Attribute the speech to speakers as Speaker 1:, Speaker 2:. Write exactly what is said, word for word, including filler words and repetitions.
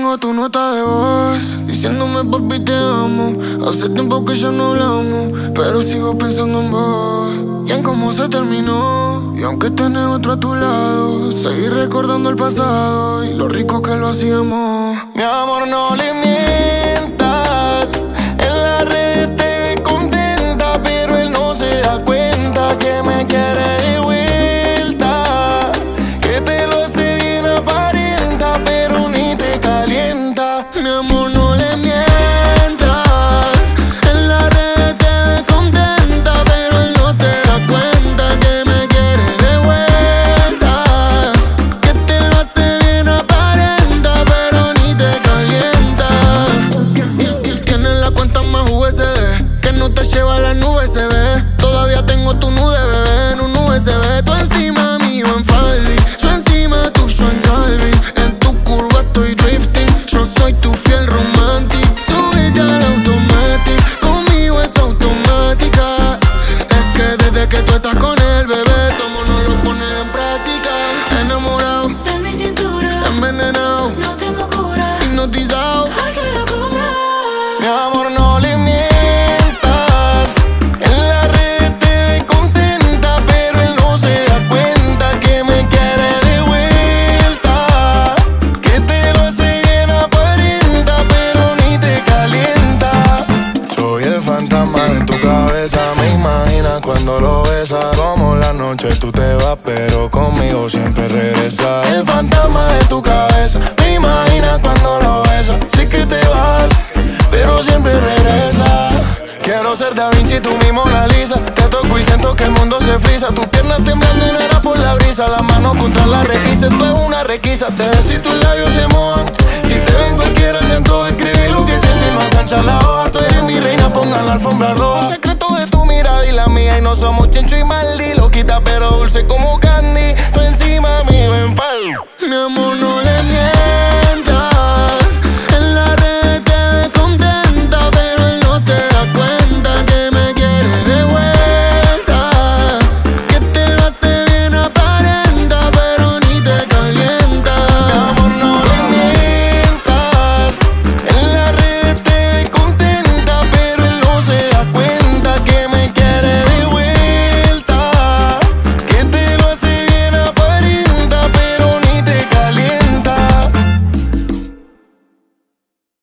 Speaker 1: tengo tu nota de voz diciéndome papi te amo. Hace tiempo que ya no hablamos, pero sigo pensando en vos y en cómo se terminó. Y aunque tenés otro a tu lado, seguir recordando el pasado y lo rico que lo hacíamos.
Speaker 2: Mi amor, no le mientas. En la red te ve contenta, pero él no se da cuenta que me quiere de vuelta. Que te lo hace bien aparenta, pero ni te calienta.
Speaker 1: Mi amor, no le mientas. En la red te ve contenta, pero él no se da cuenta que me quiere de vuelta. Que te lo hace bien aparenta, pero ni te calienta. Tienes la cuenta más U S D, que no te lleva a la nube, se ve. Todavía tengo tu nude, bebé, en un U S B. Tú encima mío en Faldi, yo encima tuyo en Calvin. En tu curva estoy drifting, yo soy tu fiel romantic. Subite al automatic, conmigo es automática. Es que desde que tú estás con él, bebé, tomo no lo pones en práctica. Enamorado
Speaker 3: De mi cintura,
Speaker 1: envenenado,
Speaker 3: no tengo cura.
Speaker 1: hipnotizado.
Speaker 3: Ay, qué locura.
Speaker 2: Mi amor, no le mientas. En la red te ve contenta, pero él no se da cuenta que me quiere de vuelta. Que te lo hace bien aparenta, pero ni te calienta. Soy el fantasma de tu cabeza, me imaginas cuando lo besas. Como la noche tú te vas, pero conmigo siempre regresas. El fantasma de tu cabeza, me imaginas cuando lo besas. Sí que te vas, pero siempre regresa. Quiero ser Da Vinci, tú mi Mona Lisa. Te toco y siento que el mundo se frisa. Tus piernas temblando y no era por la brisa. Las manos contra la repisa, esto es una requisa. Te beso y tus labios se mojan. Si te ven cualquiera siento escribir lo que siento y no alcanza la hoja. Tú eres mi reina, pongan la alfombra roja. Un secreto de tu mirada y la mía, y no somos Chencho y Maldi. Loquita pero dulce como